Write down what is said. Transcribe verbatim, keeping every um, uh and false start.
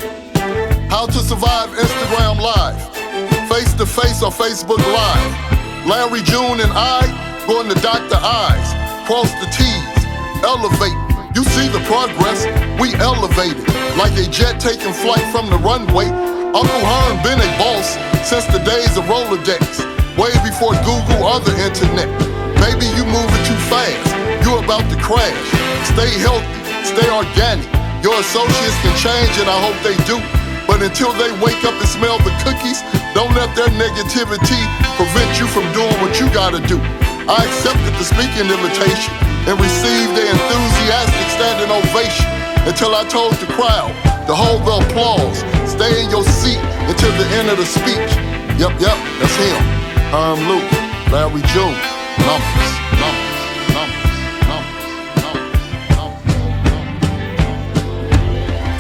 How to survive Instagram Live, face to face or Facebook Live. Larry June and I going to dot the I's, cross the T's, elevate. You see the progress, we elevated like a jet taking flight from the runway. Uncle Hearn been a boss since the days of Rolodex, way before Google or the internet. Maybe you moving too fast, you about to crash. Stay healthy, stay organic. Your associates can change and I hope they do. But until they wake up and smell the cookies, don't let their negativity prevent you from doing what you gotta do. I accepted the speaking invitation and received the enthusiastic standing ovation until I told the crowd to hold the applause. Stay in your seat until the end of the speech. Yep, yep, that's him. Herm Luke, Larry June, Memphis.